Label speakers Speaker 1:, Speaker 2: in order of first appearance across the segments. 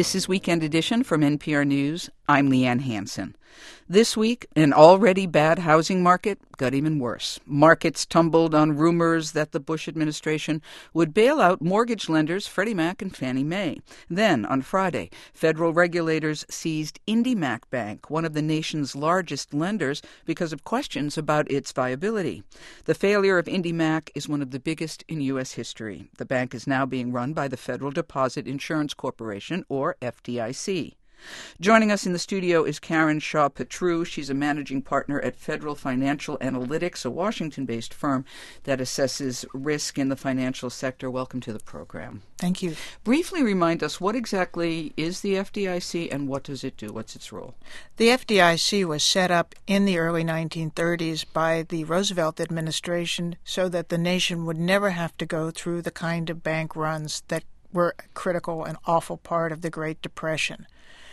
Speaker 1: This is Weekend Edition from NPR News. I'm Leanne Hansen. This week, an already bad housing market got even worse. Markets tumbled on rumors that the Bush administration would bail out mortgage lenders Freddie Mac and Fannie Mae. Then, on Friday, federal regulators seized IndyMac Bank, one of the nation's largest lenders, because of questions about its viability. The failure of IndyMac is one of the biggest in U.S. history. The bank is now being run by the Federal Deposit Insurance Corporation, or FDIC. Joining us in the studio is Karen Shaw-Petrou. She's a managing partner at Federal Financial Analytics, a Washington-based firm that assesses risk in the financial sector. Welcome to the program.
Speaker 2: Thank you.
Speaker 1: Briefly remind us, what exactly is the FDIC and what does it do? What's its role?
Speaker 2: The FDIC was set up in the early 1930s by the Roosevelt administration so that the nation would never have to go through the kind of bank runs that were a critical and awful part of the Great Depression.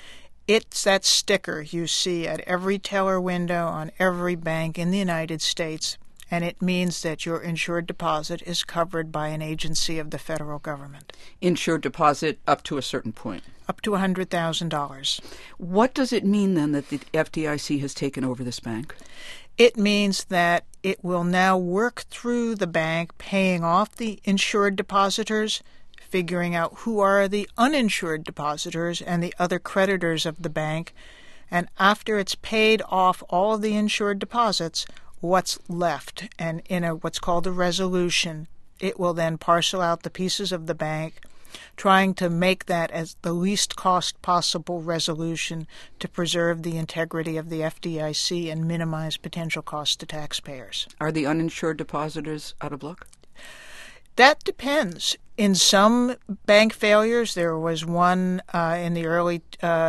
Speaker 2: It's that sticker you see at every teller window on every bank in the United States, and it means that your insured deposit is covered by an agency of the federal government.
Speaker 1: Insured deposit up to a certain point?
Speaker 2: Up to $100,000.
Speaker 1: What does it mean, then, that the FDIC has taken over this bank?
Speaker 2: It means that it will now work through the bank, paying off the insured depositors, figuring out who are the uninsured depositors and the other creditors of the bank, and after it's paid off all of the insured deposits, what's left. And in what's called a resolution, it will then parcel out the pieces of the bank, trying to make that as the least cost possible resolution to preserve the integrity of the FDIC and minimize potential costs to taxpayers.
Speaker 1: Are the uninsured depositors out of luck?
Speaker 2: That depends. In some bank failures, there was one in the early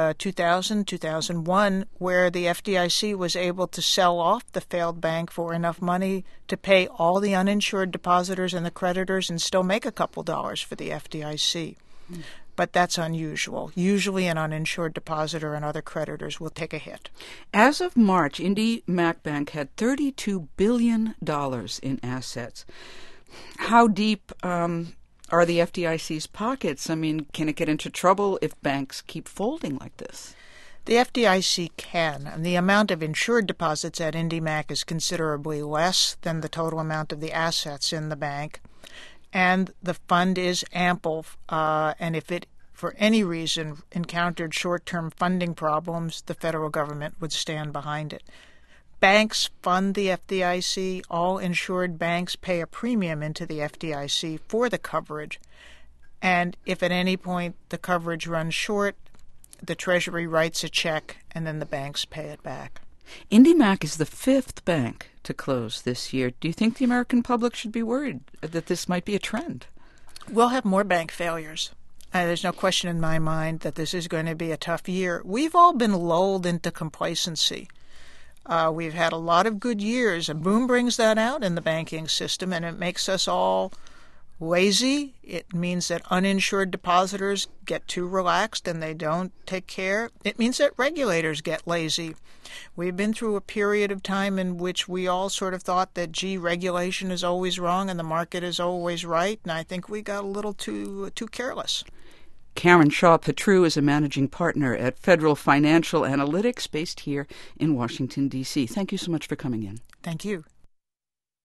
Speaker 2: 2001, where the FDIC was able to sell off the failed bank for enough money to pay all the uninsured depositors and the creditors and still make a couple dollars for the FDIC. But that's unusual. Usually an uninsured depositor and other creditors will take a hit.
Speaker 1: As of March, IndyMac Bank had $32 billion in assets. How deep are the FDIC's pockets? I mean, can it get into trouble if banks keep folding like this?
Speaker 2: The FDIC can, and the amount of insured deposits at IndyMac is considerably less than the total amount of the assets in the bank, and the fund is ample, and if it, for any reason, encountered short-term funding problems, the federal government would stand behind it. Banks fund the FDIC. All insured banks pay a premium into the FDIC for the coverage. And if at any point the coverage runs short, the Treasury writes a check and then the banks pay it back.
Speaker 1: IndyMac is the fifth bank to close this year. Do you think the American public should be worried that this might be a trend?
Speaker 2: We'll have more bank failures. There's no question in my mind that this is going to be a tough year. We've all been lulled into complacency. We've had a lot of good years. A boom brings that out in the banking system, and it makes us all lazy. It means that uninsured depositors get too relaxed and they don't take care. It means that regulators get lazy. We've been through a period of time in which we all sort of thought that, regulation is always wrong and the market is always right, and I think we got a little too careless.
Speaker 1: Karen Shaw-Petrou is a managing partner at Federal Financial Analytics, based here in Washington, D.C. Thank you so much for coming in.
Speaker 2: Thank you.